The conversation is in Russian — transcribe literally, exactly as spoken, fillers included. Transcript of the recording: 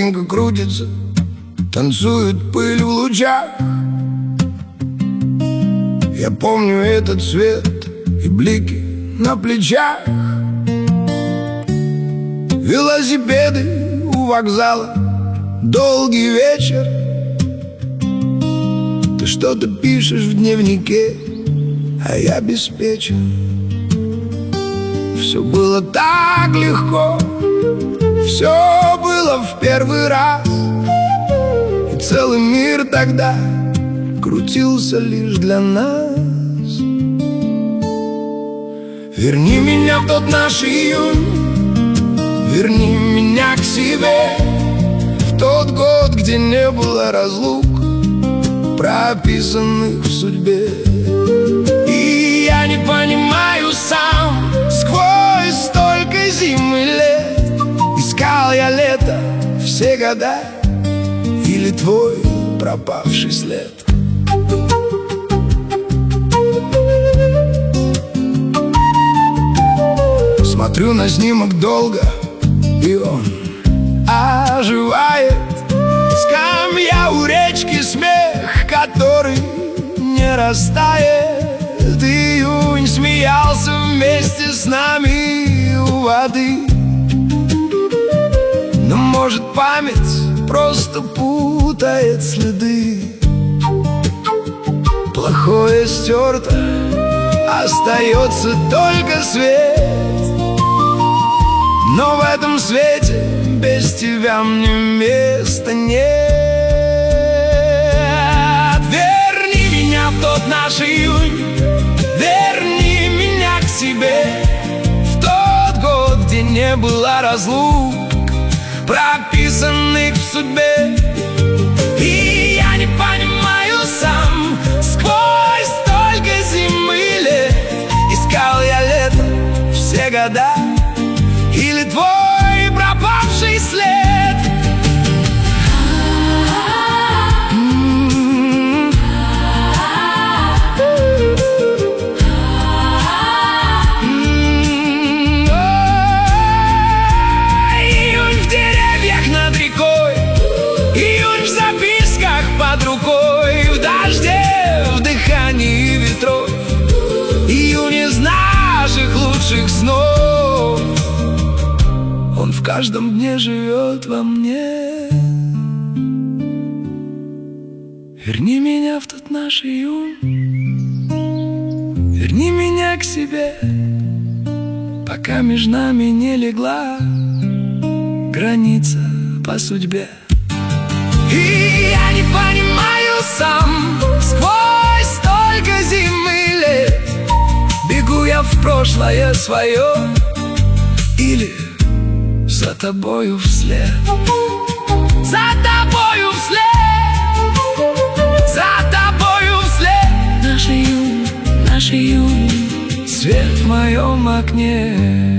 Картинка крутится, танцует пыль в лучах. Я помню этот свет и блики на плечах. Велосипеды у вокзала, долгий вечер. Ты что-то пишешь в дневнике, а я обеспечен. Все было так легко, все было в первый раз, и целый мир тогда крутился лишь для нас. Верни меня в тот наш июнь, верни меня к себе, в тот год, где не было разлук, прописанных в судьбе. И я не понимаю сам, сквозь столько зим и лет, искал я лето все года или твой пропавший след. Смотрю на снимок долго, и он оживает. Скамья у речки, смех, который не растает. Июнь смеялся вместе с нами у воды. Но может память просто путает следы. Плохое стерто, остается только свет. Но в этом свете без тебя мне места нет. Верни меня в тот наш июнь, верни меня к себе, в тот год, где не было разлук, прописанных в судьбе. И я не понимаю сам, сквозь столько зим и лет, искал я лето все года или твой пропавший след. Июнь в деревьях над рекой, июнь в записках под рукой, в дожде, в дыхании ветров, июнь из наших лучших снов. Он в каждом дне живет во мне. Верни меня в тот наш июнь, верни меня к себе, пока между нами не легла граница по судьбе. И я не понимаю сам, сквозь столько зим и лет, бегу я в прошлое свое или за тобою вслед, за тобою вслед, за тобою вслед. Наш июнь, наш июнь, свет в моем окне.